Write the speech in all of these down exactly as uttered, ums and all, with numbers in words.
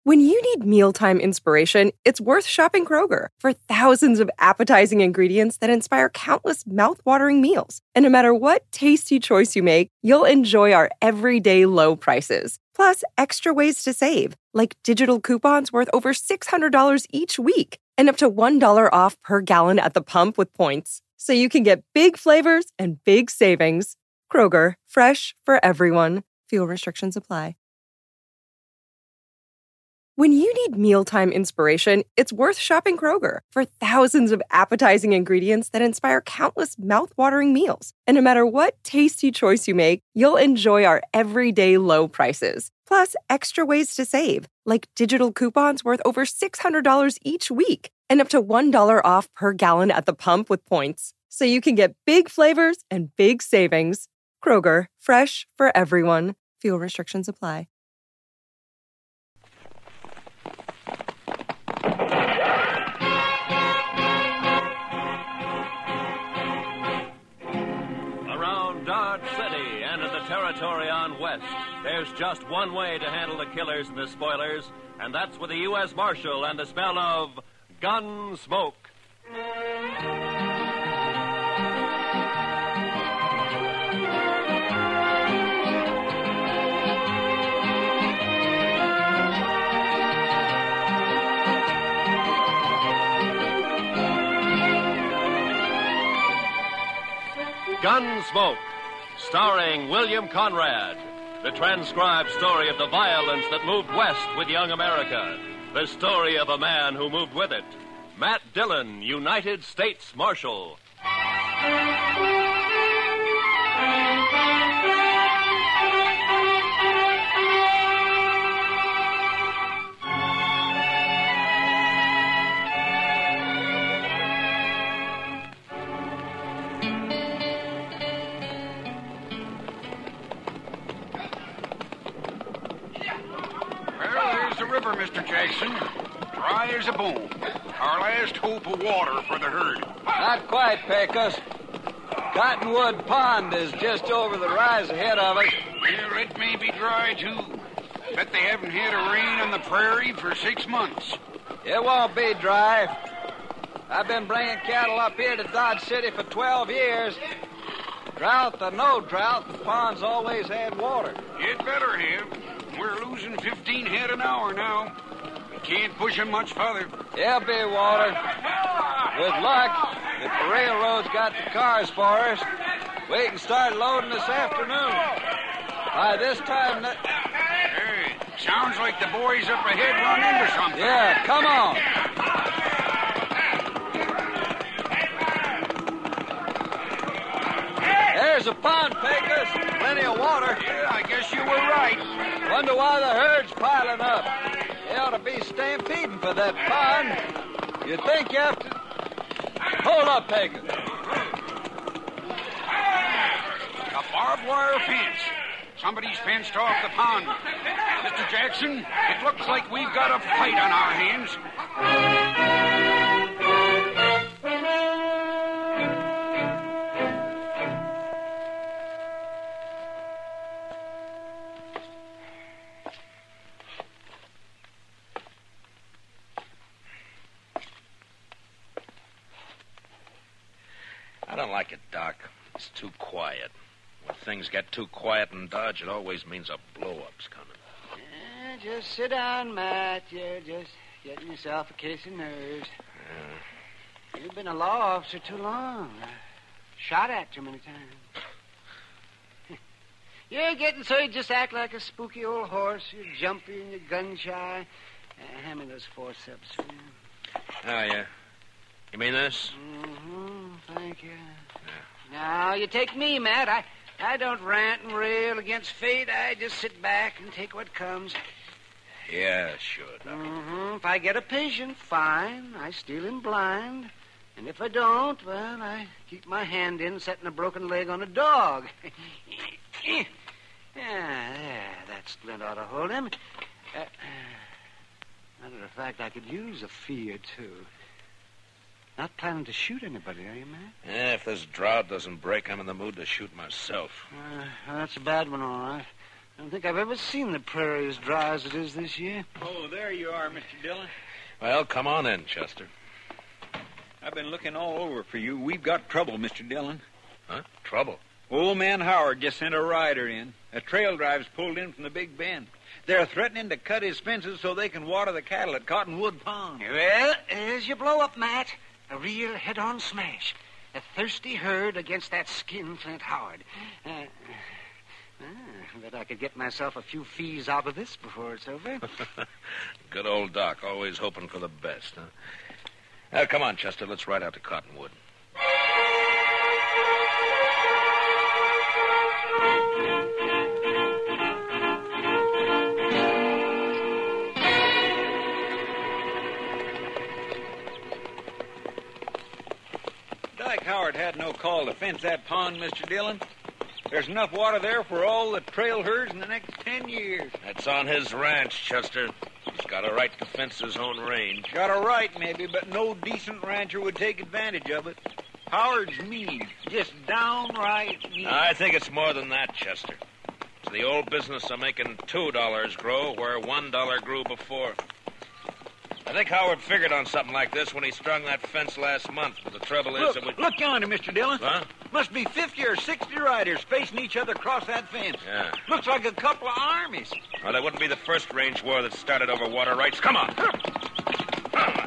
When you need mealtime inspiration, it's worth shopping Kroger for thousands of appetizing ingredients that inspire countless mouth-watering meals. And no matter what tasty choice you make, you'll enjoy our everyday low prices. Plus, extra ways to save, like digital coupons worth over six hundred dollars each week and up to one dollar off per gallon at the pump with points. So you can get big flavors and big savings. Kroger, fresh for everyone. Fuel restrictions apply. When you need mealtime inspiration, it's worth shopping Kroger for thousands of appetizing ingredients that inspire countless mouth-watering meals. And no matter what tasty choice you make, you'll enjoy our everyday low prices. Plus, extra ways to save, like digital coupons worth over six hundred dollars each week and up to one dollar off per gallon at the pump with points. So you can get big flavors and big savings. Kroger, fresh for everyone. Fuel restrictions apply. Territory on West, there's just one way to handle the killers and the spoilers, and that's with the U S Marshal and the smell of gun smoke. Gunsmoke, starring William Conrad. The transcribed story of the violence that moved west with young America. The story of a man who moved with it. Matt Dillon, United States Marshal. Mister Jackson, dry as a bone. Our last hope of water for the herd. Not quite, Pecos. Cottonwood Pond is just over the rise ahead of us. Well, it may be dry, too. Bet they haven't had a rain on the prairie for six months. It won't be dry. I've been bringing cattle up here to Dodge City for twelve years. Drought or no drought, the pond's always had water. It better have. We're losing fifteen head an hour now. We can't push them much further. There'll be water. With luck, if the railroad's got the cars for us, we can start loading this afternoon. By this time... That... Hey, sounds like the boys up ahead run into something. Yeah, come on. There's a pond, Pecos. Plenty of water. Yeah, I guess you were right. Wonder why the herd's piling up. They ought to be stampeding for that pond. You think you have to... Hold up, Pecos. A barbed wire fence. Somebody's fenced off the pond. Mister Jackson, it looks like we've got a fight on our hands. I don't like it, Doc. It's too quiet. When things get too quiet in Dodge, it always means a blow-up's coming. Yeah, just sit down, Matt. You're just getting yourself a case of nerves. Yeah. You've been a law officer too long. I shot at too many times. You're getting so you just act like a spooky old horse. You're jumpy and you're gun-shy. Uh, hand me those forceps, will you? Oh, yeah. You mean this? Mm-hmm. Thank you. Yeah. Now, you take me, Matt. I, I don't rant and rail against fate. I just sit back and take what comes. Yeah, sure, Doc. Mm-hmm. If I get a patient, fine. I steal him blind. And if I don't, well, I keep my hand in setting a broken leg on a dog. Yeah, there. That splint ought to hold him. Uh, matter of fact, I could use a fee or two. Not planning to shoot anybody, are you, Matt? Yeah, if this drought doesn't break, I'm in the mood to shoot myself. Uh, well, that's a bad one, all right. I don't think I've ever seen the prairie as dry as it is this year. Oh, there you are, Mister Dillon. Well, come on in, Chester. I've been looking all over for you. We've got trouble, Mister Dillon. Huh? Trouble? Old man Howard just sent a rider in. A trail drive's pulled in from the Big Bend. They're threatening to cut his fences so they can water the cattle at Cottonwood Pond. Well, there's your blow-up, Matt. A real head-on smash. A thirsty herd against that skinflint Howard. Uh, uh, I bet I could get myself a few fees out of this before it's over. Good old Doc, always hoping for the best, huh? Now, come on, Chester, let's ride out to Cottonwood. Dyke Howard had no call to fence that pond, Mister Dillon. There's enough water there for all the trail herds in the next ten years. That's on his ranch, Chester. He's got a right to fence his own range. Got a right, maybe, but no decent rancher would take advantage of it. Howard's mean. Just downright mean. I think it's more than that, Chester. It's the old business of making two dollars grow where one dollar grew before. I think Howard figured on something like this when he strung that fence last month, but the trouble is Look, it would... look yonder, Mister Dillon. Huh? Must be fifty or sixty riders facing each other across that fence. Yeah. Looks like a couple of armies. Well, that wouldn't be the first range war that started over water rights. Come on. Ah.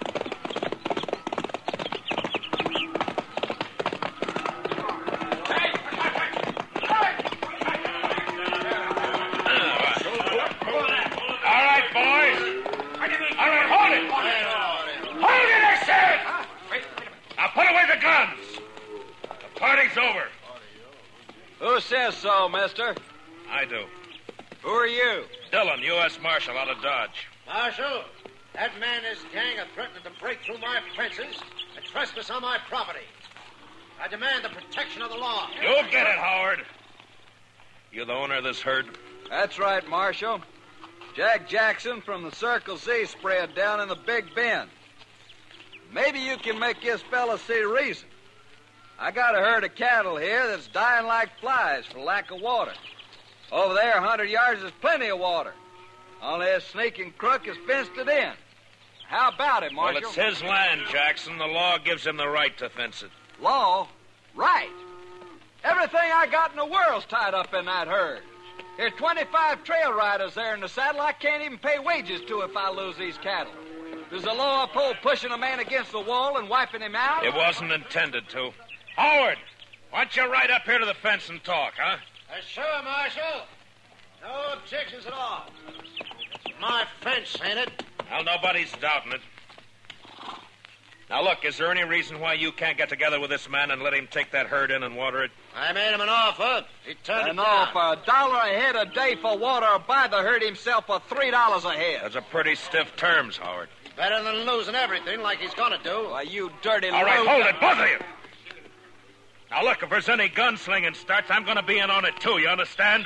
All right, boys. All right, hold it. Hold it, I said. Now put away the guns. The party's over. Who says so, mister? I do. Who are you? Dillon, U S Marshal out of Dodge. Marshal, that man and his gang are threatening to break through my fences and trespass on my property. I demand the protection of the law. You'll get it, Howard. You the owner of this herd? That's right, Marshal. Jack Jackson from the Circle Z spread down in the Big Bend. Maybe you can make this fella see reason. I got a herd of cattle here that's dying like flies for lack of water. Over there, a hundred yards is plenty of water. Only this sneaking crook has fenced it in. How about it, Marshal? Well, it's his land, Jackson. The law gives him the right to fence it. Law? Right. Everything I got in the world's tied up in that herd. There's twenty-five trail riders there in the saddle I can't even pay wages to if I lose these cattle. Does the law uphold pushing a man against the wall and wiping him out? It wasn't intended to. Howard, why don't you ride up here to the fence and talk, huh? Uh, sure, Marshal. No objections at all. My fence, ain't it? Well, nobody's doubting it. Now, look, is there any reason why you can't get together with this man and let him take that herd in and water it? I made him an offer. He turned it An down. offer, a dollar a head a day for water, or buy the herd himself for three dollars a head. Those are pretty stiff terms, Howard. Better than losing everything like he's gonna do. Why, you dirty All right, low- hold it, both of you. Now, look, if there's any gunslinging starts, I'm going to be in on it, too, you understand?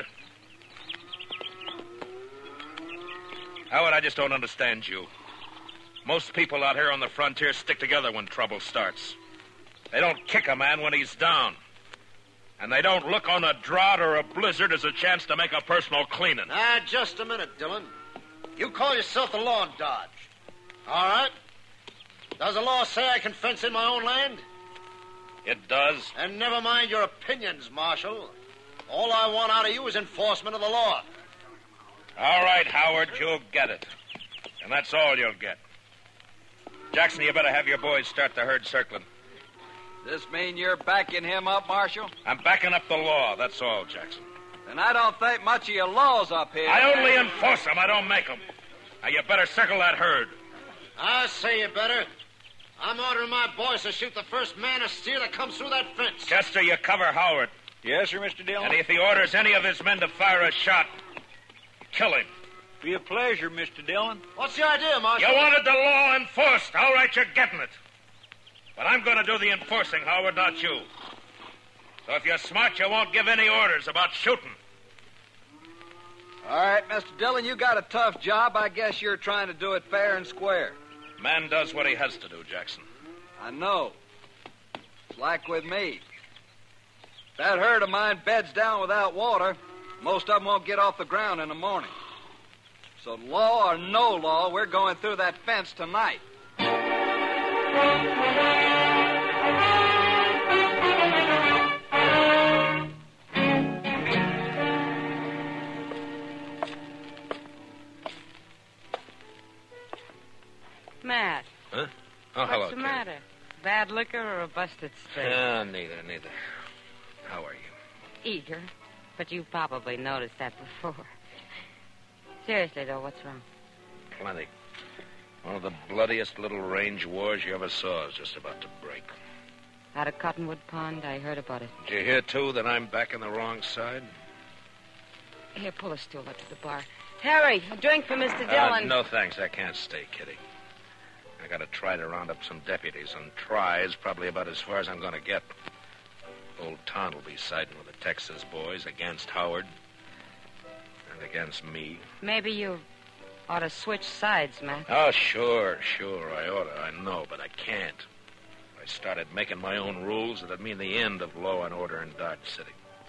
Howard, I just don't understand you. Most people out here on the frontier stick together when trouble starts. They don't kick a man when he's down. And they don't look on a drought or a blizzard as a chance to make a personal cleaning. Ah, just a minute, Dillon. You call yourself the law in Dodge. All right. Does the law say I can fence in my own land? It does. And never mind your opinions, Marshal. All I want out of you is enforcement of the law. All right, Howard, you'll get it. And that's all you'll get. Jackson, you better have your boys start the herd circling. This mean you're backing him up, Marshal? I'm backing up the law, that's all, Jackson. And I don't think much of your laws up here. I only enforce them, I don't make them. Now, you better circle that herd. I say you better. I'm ordering my boys to shoot the first man or steer that comes through that fence. Chester, you cover Howard. Yes, sir, Mister Dillon. And if he orders any of his men to fire a shot, kill him. Be a pleasure, Mister Dillon. What's the idea, Marshal? You wanted the law enforced. All right, you're getting it. But I'm going to do the enforcing, Howard, not you. So if you're smart, you won't give any orders about shooting. All right, Mister Dillon, you got a tough job. I guess you're trying to do it fair and square. Man does what he has to do, Jackson. I know. It's like with me. If that herd of mine beds down without water, Most of them won't get off the ground in the morning. So law or no law, we're going through that fence tonight. Matt. Huh? Oh, hello, What's the Kitty. matter? Bad liquor or a busted straight? Uh, neither, neither. How are you? Eager. But you've probably noticed that before. Seriously, though, what's wrong? Plenty. One of the bloodiest little range wars you ever saw is just about to break. Out of Cottonwood Pond, I heard about it. Did you hear, too, that I'm back on the wrong side? Here, pull a stool up to the bar. Harry, a drink for Mister Uh, Dillon. no, thanks. I can't stay, Kitty. I gotta try to round up some deputies, and try is probably about as far as I'm gonna get. Old Ton will be siding with the Texas boys against Howard and against me. Maybe you ought to switch sides, Matt. Oh, sure, sure, I oughta. I know, but I can't. If I started making my own rules, it'd mean the end of law and order in Dodge City.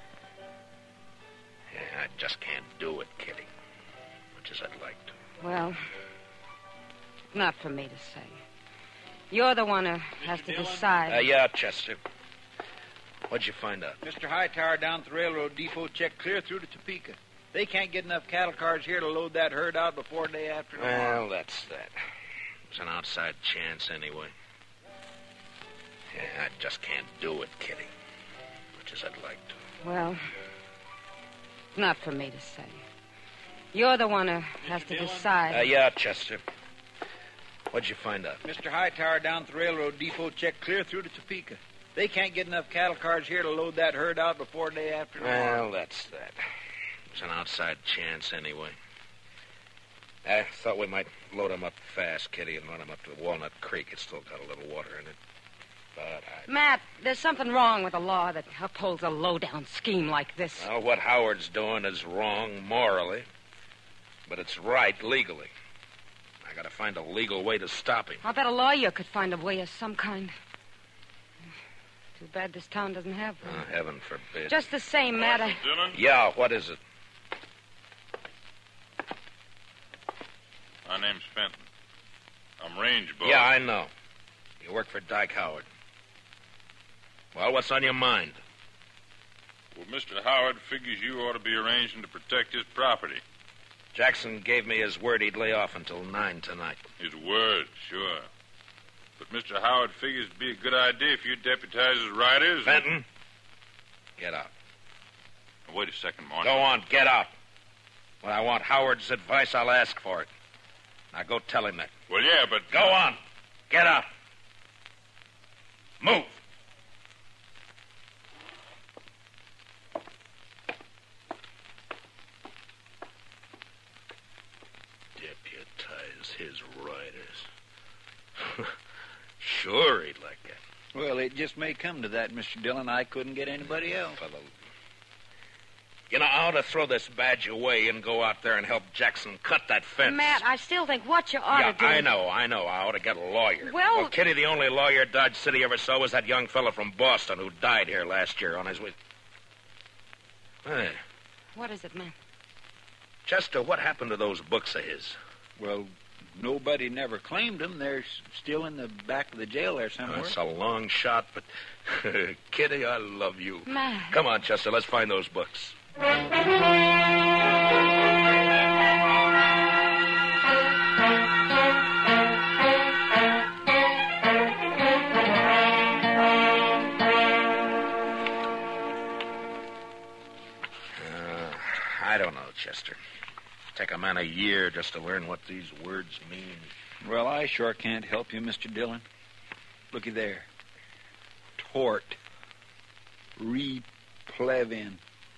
Yeah, I just can't do it, Kitty. Much as I'd like to. Well, not for me to say. You're the one who has to decide. Uh, yeah, Chester. What'd you find out? Mister Hightower down at the railroad depot checked clear through to Topeka. They can't get enough cattle cars here to load that herd out before day after tomorrow. Well, that's that. It's an outside chance anyway. Yeah, I just can't do it, Kitty. Much as I'd like to. Well, not for me to say. You're the one who has to decide. Uh, yeah, Chester. What'd you find out? Mister Hightower down at the railroad depot checked clear through to Topeka. They can't get enough cattle cars here to load that herd out before day after tomorrow. Well, that's that. It's an outside chance anyway. I thought we might load 'em up fast, Kitty, and run 'em up to Walnut Creek. It's still got a little water in it. But I... Matt, there's something wrong with a law that upholds a low-down scheme like this. Well, what Howard's doing is wrong morally, but it's right legally. I gotta find a legal way to stop him. I bet a lawyer could find a way of some kind. Too bad this town doesn't have one. Oh, heaven forbid. Just the same, Matt, I... Dillon? Yeah, what is it? My name's Fenton. I'm range boss. Yeah, I know. You work for Dyke Howard. Well, what's on your mind? Well, Mister Howard figures you ought to be arranging to protect his property. Jackson gave me his word he'd lay off until nine tonight. His word, sure. But Mister Howard figures it'd be a good idea if you deputize his riders. and- Fenton, get out. Wait a second, Marshal. Go on, get out. When I want Howard's advice, I'll ask for it. Now go tell him that. Well, yeah, but... Go on. Get out. Move. Deputize his riders. Sure, he'd like that. Well, it just may come to that, Mister Dillon. I couldn't get anybody else. Fellow. You know, I ought to throw this badge away and go out there and help Jackson cut that fence. Matt, I still think what you ought yeah, to do... I know, I know. I ought to get a lawyer. Well- well, Kitty, the only lawyer Dodge City ever saw was that young fellow from Boston who died here last year on his way. Hey, What is it, Matt? Chester, what happened to those books of his? Well, nobody never claimed them. They're s- still in the back of the jail there somewhere. That's a long shot, but Kitty, I love you. Matt. Come on, Chester, let's find those books. I don't know, Chester. Take a man a year just to learn what these words mean. Well, I sure can't help you, Mister Dillon. Looky there. Tort. Replevin.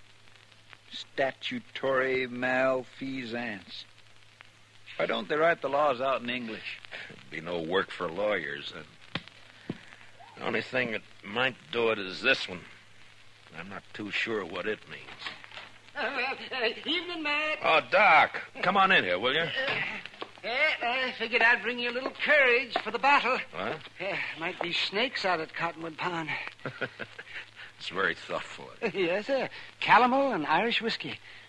Statutory malfeasance. Why don't they write the laws out in English? There'd be no work for lawyers. And the only thing that might do it is this one. I'm not too sure what it means. Uh, uh, evening, Matt. Oh, Doc, come on in here, will you? Uh, I figured I'd bring you a little courage for the battle. What? Uh, might be snakes out at Cottonwood Pond. It's very thoughtful. Yes, sir. Calomel and Irish whiskey.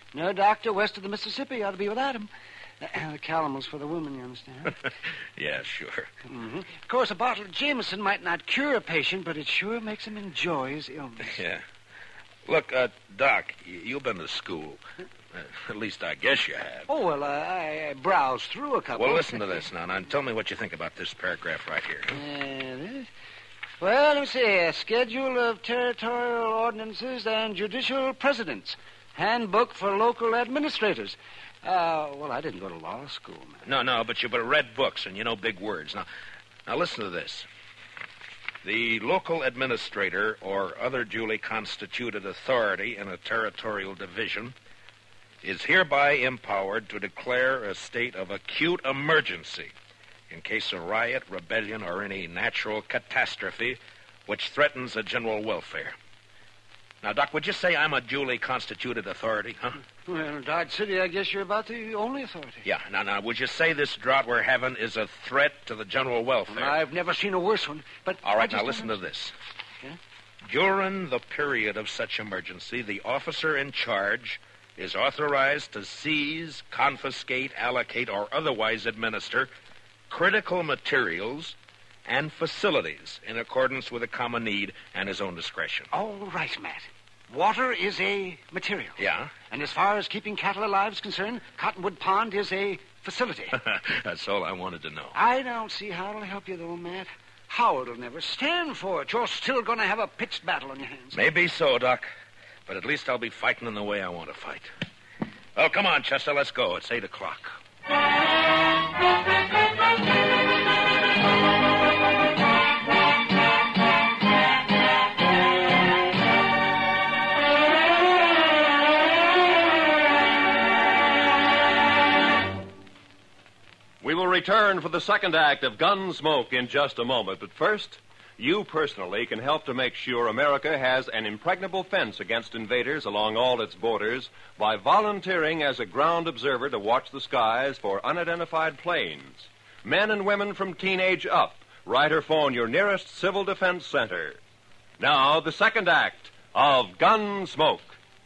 No doctor west of the Mississippi ought to be without him. The calamels for the women, you understand? Yeah, sure. Mm-hmm. Of course, a bottle of Jameson might not cure a patient, but it sure makes him enjoy his illness. Yeah. Look, uh, Doc, you've been to school. Uh, at least I guess you have. Oh, well, uh, I, I browsed through a couple. Well, listen to this now, and tell me what you think about this paragraph right here. Uh, this? Well, let me see. A schedule of territorial ordinances and judicial precedents. Handbook for local administrators. Uh, well, I didn't go to law school, man. No, no, but you've read books and you know big words. Now, now listen to this. The local administrator or other duly constituted authority in a territorial division is hereby empowered to declare a state of acute emergency in case of riot, rebellion, or any natural catastrophe which threatens the general welfare. Now, Doc, would you say I'm a duly constituted authority, huh? Well, in Dodge City, I guess you're about the only authority. Yeah. Now, now, would you say this drought we're having is a threat to the general welfare? Well, I've never seen a worse one, but... All right, I now listen to understand. this. Yeah? During the period of such emergency, the officer in charge is authorized to seize, confiscate, allocate, or otherwise administer critical materials and facilities in accordance with the common need and his own discretion. All right, Matt. Water is a material. Yeah? And as far as keeping cattle alive is concerned, Cottonwood Pond is a facility. That's all I wanted to know. I don't see how it'll help you, though, Matt. Howard will never stand for it. You're still going to have a pitched battle on your hands. Maybe so, Doc. But at least I'll be fighting in the way I want to fight. Well, come on, Chester, let's go. It's eight o'clock. We will return for the second act of Gunsmoke in just a moment. But first, you personally can help to make sure America has an impregnable fence against invaders along all its borders by volunteering as a ground observer to watch the skies for unidentified planes. Men and women from teenage up, write or phone your nearest Civil Defense Center. Now, the second act of Gunsmoke.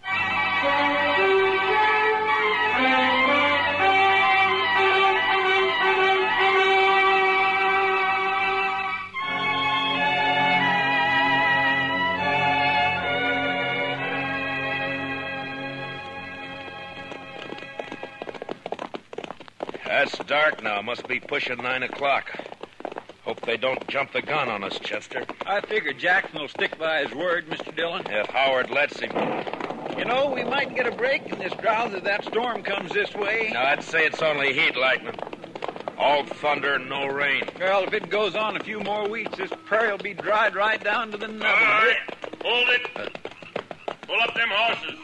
It's dark now. Must be pushing nine o'clock. Hope they don't jump the gun on us, Chester. I figure Jackson will stick by his word, Mister Dillon. If Howard lets him. You know, we might get a break in this drought if that storm comes this way. Now, I'd say it's only heat lightning. All thunder and no rain. Well, if it goes on a few more weeks, this prairie will be dried right down to the nubbin. All right. Hold it. Uh, Pull up them horses.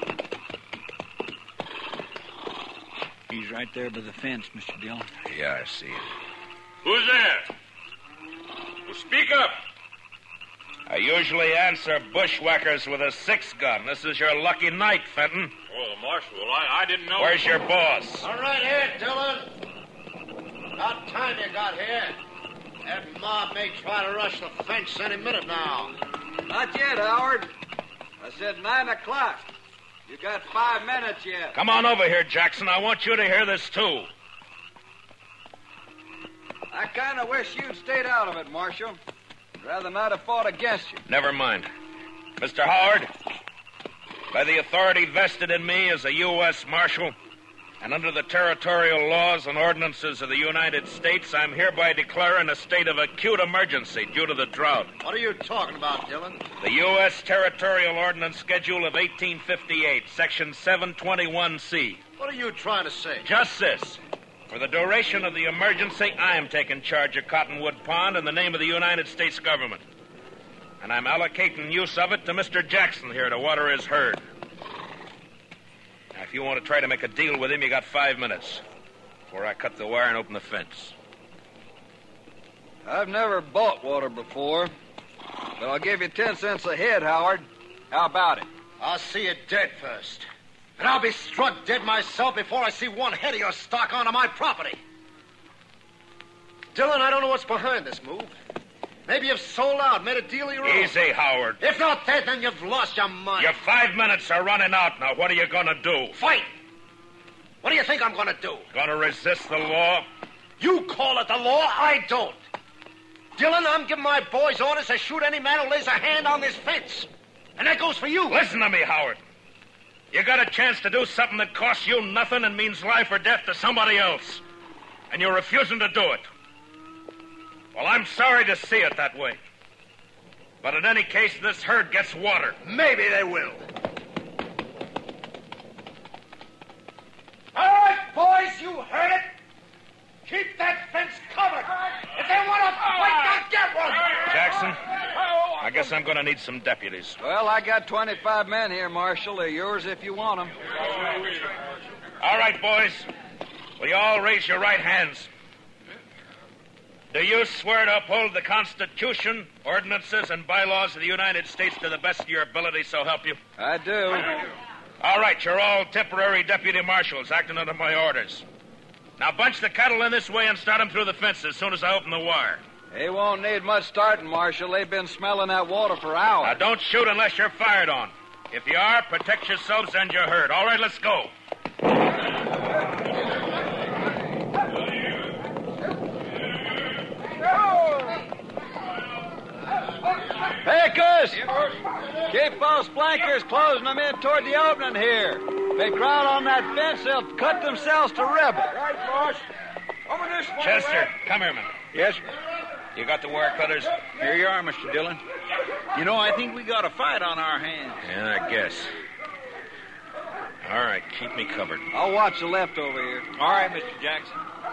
He's right there by the fence, Mister Dillon. Yeah, I see it. Who's there? Well, speak up. I usually answer bushwhackers with a six-gun. This is your lucky night, Fenton. Oh, Marshal, I, I didn't know... Where's your boss? All right here, Dillon. About time you got here. That mob may try to rush the fence any minute now. Not yet, Howard. I said nine o'clock. You got five minutes yet. Come on over here, Jackson. I want you to hear this, too. I kind of wish you'd stayed out of it, Marshal. I'd rather not have fought against you. Never mind. Mister Howard, by the authority vested in me as a U S Marshal, and under the territorial laws and ordinances of the United States, I'm hereby declaring a state of acute emergency due to the drought. What are you talking about, Dillon? The U S Territorial Ordinance Schedule of eighteen fifty-eight, Section seven twenty-one C. What are you trying to say? Just this. For the duration of the emergency, I am taking charge of Cottonwood Pond in the name of the United States government. And I'm allocating use of it to Mister Jackson here to water his herd. Now, if you want to try to make a deal with him, you got five minutes before I cut the wire and open the fence. I've never bought water before, but I'll give you ten cents a head, Howard. How about it? I'll see you dead first. And I'll be struck dead myself before I see one head of your stock onto my property. Dillon, I don't know what's behind this move. Maybe you've sold out, made a deal of your own. Easy, Howard. If not that, then you've lost your mind. Your five minutes are running out now. What are you going to do? Fight. What do you think I'm going to do? Gonna resist the law? You call it the law, I don't. Dillon, I'm giving my boys orders to shoot any man who lays a hand on this fence. And that goes for you. Listen to me, Howard. You got a chance to do something that costs you nothing and means life or death to somebody else. And you're refusing to do it. Well, I'm sorry to see it that way. But in any case, this herd gets water. Maybe they will. All right, boys, you heard it. Keep that fence covered. If they want to fight, they'll get one. Jackson, I guess I'm going to need some deputies. Well, I got twenty-five men here, Marshal. They're yours if you want them. All right, boys. Will you all raise your right hands? Do you swear to uphold the Constitution, ordinances, and bylaws of the United States to the best of your ability, so help you? I do. All right, you're all temporary deputy marshals acting under my orders. Now bunch the cattle in this way and start them through the fence as soon as I open the wire. They won't need much starting, Marshal. They've been smelling that water for hours. Now don't shoot unless you're fired on. If you are, protect yourselves and your herd. All right, let's go. Pickers! Keep those flankers closing them in toward the opening here. If they crowd on that fence, they'll cut themselves to rebel. Right, boss. Over this way. Chester, come here, man. Yes, sir. You got the wire cutters? Here you are, Mister Dillon. You know, I think we got a fight on our hands. Yeah, I guess. All right, keep me covered. I'll watch the left over here. All right, Mister Jackson.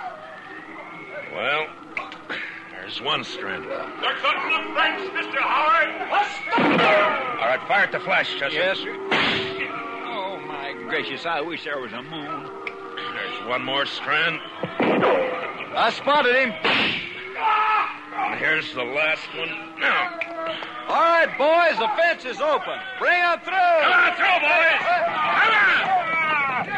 Well, there's one strand. They're cutting the fence, Mister Howard. All right, fire at the flash, Chester. Yes, sir. Oh, my gracious, I wish there was a moon. There's one more strand. I spotted him. And here's the last one. Now. All right, boys, the fence is open. Bring them through. Come on through, boys. Come on.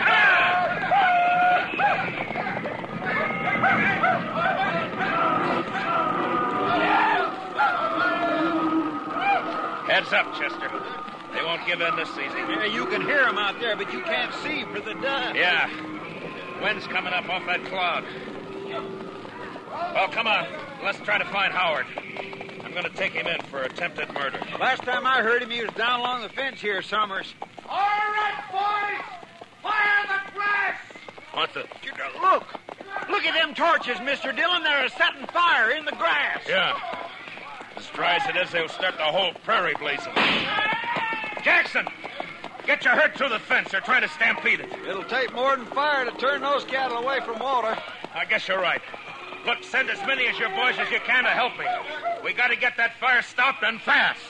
Heads up, Chester. They won't give in this easy. Yeah, you can hear them out there, but you can't see for the dust. Yeah. Wind's coming up off that cloud. Well, come on. Let's try to find Howard. I'm going to take him in for attempted murder. Last time I heard him, he was down along the fence here, Summers. All right, boys. Fire the grass. What the? Look. Look at them torches, Mister Dillon. They're setting fire in the grass. Yeah. As dry as it is, they'll start the whole prairie blazing. Jackson! Get your herd through the fence. They're trying to stampede it. It'll take more than fire to turn those cattle away from water. I guess you're right. Look, send as many as your boys as you can to help me. We got to get that fire stopped and fast.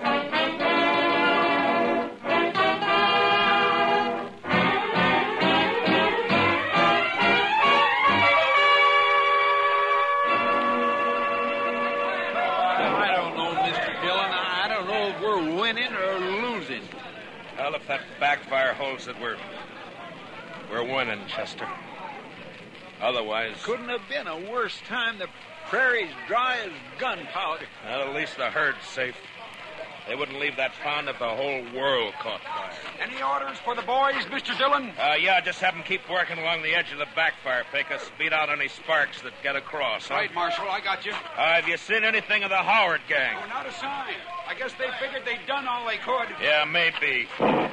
I don't know, Mister Dillon. I don't know if we're winning or losing. Well, if that backfire holds it, we're... we're winning, Chester. Otherwise... Couldn't have been a worse time. The prairie's dry as gunpowder. Well, at least the herd's safe. They wouldn't leave that pond if the whole world caught fire. Any orders for the boys, Mister Dillon? Uh, yeah, just have them keep working along the edge of the backfire, Pecos. Beat out any sparks that get across. Huh? Right, Marshal, I got you. Uh, have you seen anything of the Howard gang? Oh, not a sign. I guess they figured they'd done all they could. Yeah, maybe.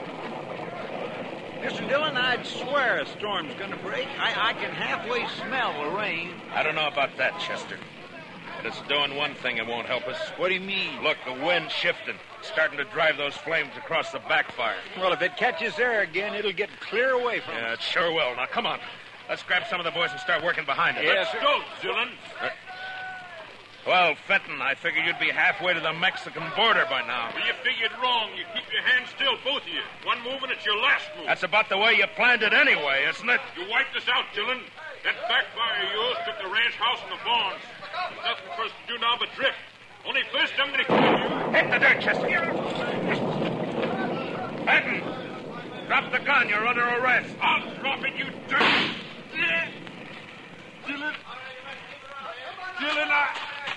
Mister Dillon, I'd swear a storm's going to break. I, I can halfway smell the rain. I don't know about that, Chester. But it's doing one thing it won't help us. What do you mean? Look, the wind's shifting. It's starting to drive those flames across the backfire. Well, if it catches there again, it'll get clear away from Yeah, us. it sure will. Now, come on. Let's grab some of the boys and start working behind it. Yes, Let's sir. go, Dillon. Uh, well, Fenton, I figured you'd be halfway to the Mexican border by now. Well, you figured wrong. You keep your hands still, both of you. One move and it's your last move. That's about the way you planned it anyway, isn't it? You wiped us out, Dillon. That backfire of yours took the ranch house and the barns. There's nothing for us to do now but drift. Only first I'm going to kill you. Hit the dirt, Chester. Fenton, drop the gun. You're under arrest. I'll drop it, you dirt. Dillon. Dillon, I...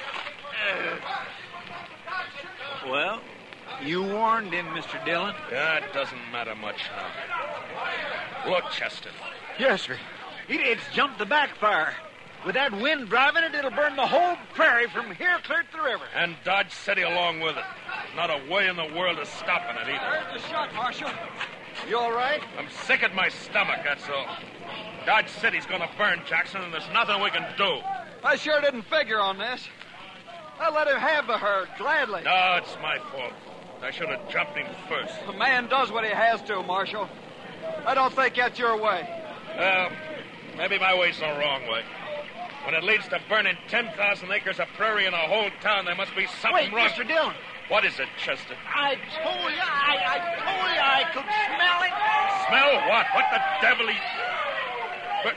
Well, you warned him, Mister Dillon. Yeah, it doesn't matter much now. Look, Chester, Yes, sir. It, it's jumped the backfire. With that wind driving it, it'll burn the whole prairie from here clear to the river. And Dodge City along with it. Not a way in the world of stopping it either. There's the shot, Marshal. You all right? I'm sick at my stomach, that's all. Dodge City's gonna burn, Jackson, and there's nothing we can do. I sure didn't figure on this. I let him have the herd, gladly. No, it's my fault. I should have jumped him first. A man does what he has to, Marshal. I don't think that's your way. Well, maybe my way's the wrong way. When it leads to burning ten thousand acres of prairie in a whole town, there must be something Wait, wrong. Mister Dillon. What is it, Chester? I told you, I, I told you I could smell it. Smell what? What the devil? He... But...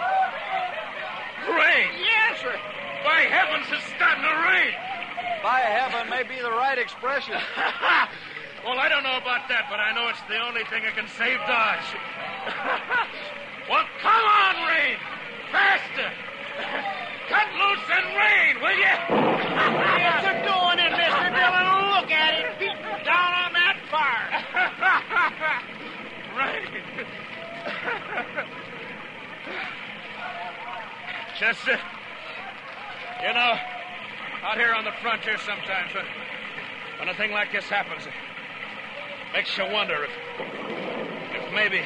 Rain! Yes, sir. By heavens, it's starting to rain! By heaven may be the right expression. Well, I don't know about that, but I know it's the only thing that can save Dodge. Well, come on, rain! Faster! Cut loose and rain, will you? It's a doing it, Mister Dillon. Look at it, beating down on that fire. Rain. Chester, you know, out here on the frontier sometimes, when, when a thing like this happens, it makes you wonder if, if maybe...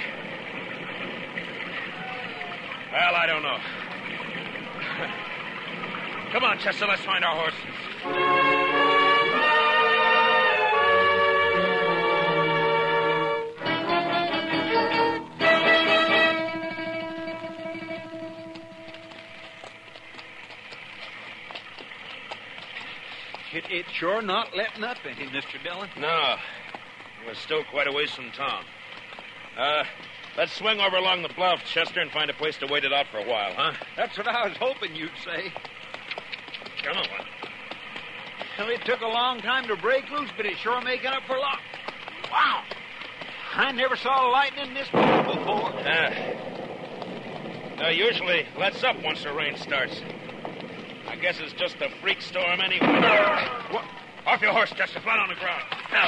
Well, I don't know. Come on, Chester, let's find our horse. It, it's sure not letting up any, Mister Dillon. No. We're still quite a ways from town. Uh, let's swing over along the bluff, Chester, and find a place to wait it out for a while, huh? That's what I was hoping you'd say. Come on. Well, it took a long time to break loose, but it's sure making up for lost. Wow! I never saw lightning this big before. Uh, uh, usually lets up once the rain starts. I guess it's just a freak storm anyway. What? Off your horse, Chester. Flat on the ground. Now.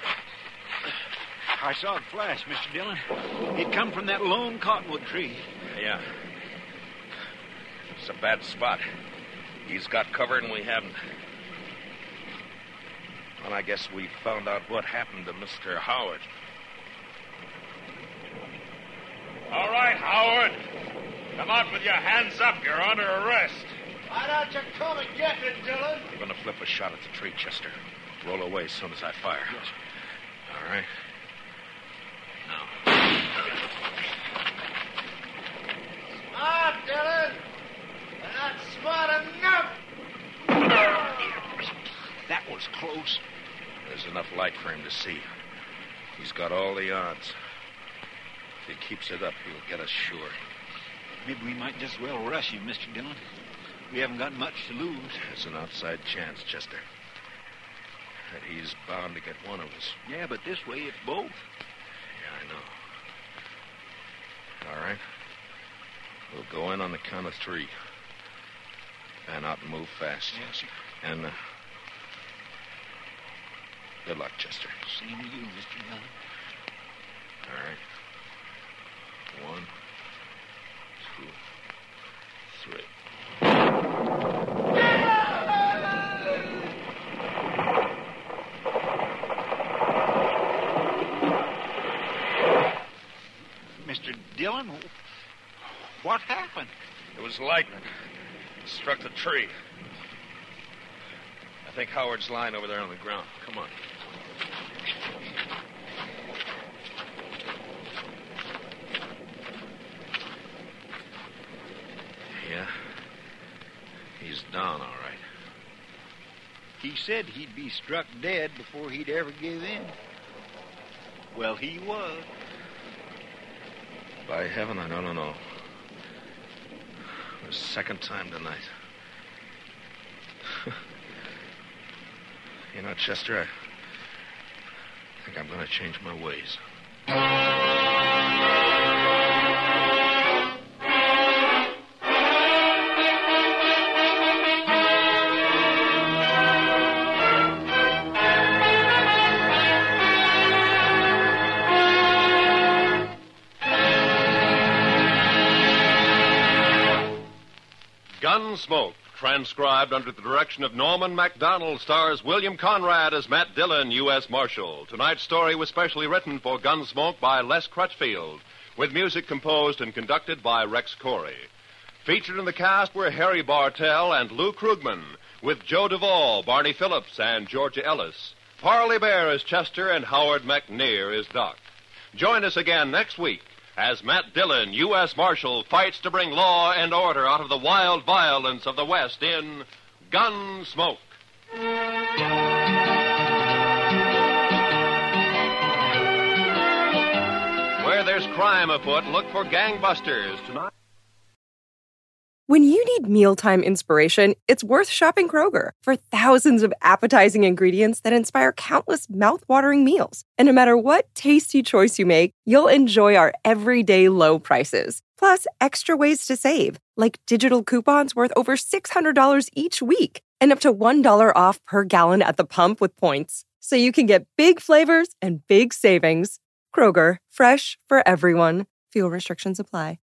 I saw it flash, Mister Dillon. It come from that lone cottonwood tree. Yeah. It's a bad spot. He's got cover and we haven't. Well, I guess we found out what happened to Mister Howard. All right, Howard. Come out with your hands up. You're under arrest. Why don't you come and get it, Dillon? I'm going to flip a shot at the tree, Chester. Roll away as soon as I fire. Yes. All right. Now. Smart, Dillon. But not smart enough. That was close. There's enough light for him to see. He's got all the odds. If he keeps it up, he'll get us sure. Maybe we might just well rush him, Mister Dillon. We haven't got much to lose. There's an outside chance, Chester. That he's bound to get one of us. Yeah, but this way it's both. Yeah, I know. All right. We'll go in on the count of three. Fan out and move fast. Yes, sir. And, uh, good luck, Chester. Same to you, Mister Dillon. All right. One, two, three. Mister Dillon, what happened? It was lightning. It struck the tree. I think Howard's lying over there on the ground. Come on. Yeah. He's down, all right. He said he'd be struck dead before he'd ever give in. Well, he was. By heaven, I don't know. The second time tonight. You know, Chester, I think I'm going to change my ways. Gunsmoke, transcribed under the direction of Norman MacDonald, stars William Conrad as Matt Dillon, U S Marshal. Tonight's story was specially written for Gunsmoke by Les Crutchfield, with music composed and conducted by Rex Corey. Featured in the cast were Harry Bartell and Lou Krugman, with Joe Duvall, Barney Phillips, and Georgia Ellis. Parley Bear is Chester, and Howard McNear is Doc. Join us again next week as Matt Dillon, U S Marshal, fights to bring law and order out of the wild violence of the West in Gunsmoke. Where there's crime afoot, look for Gangbusters tonight. When you need mealtime inspiration, it's worth shopping Kroger for thousands of appetizing ingredients that inspire countless mouth-watering meals. And no matter what tasty choice you make, you'll enjoy our everyday low prices. Plus, extra ways to save, like digital coupons worth over six hundred dollars each week and up to one dollar off per gallon at the pump with points. So you can get big flavors and big savings. Kroger, fresh for everyone. Fuel restrictions apply.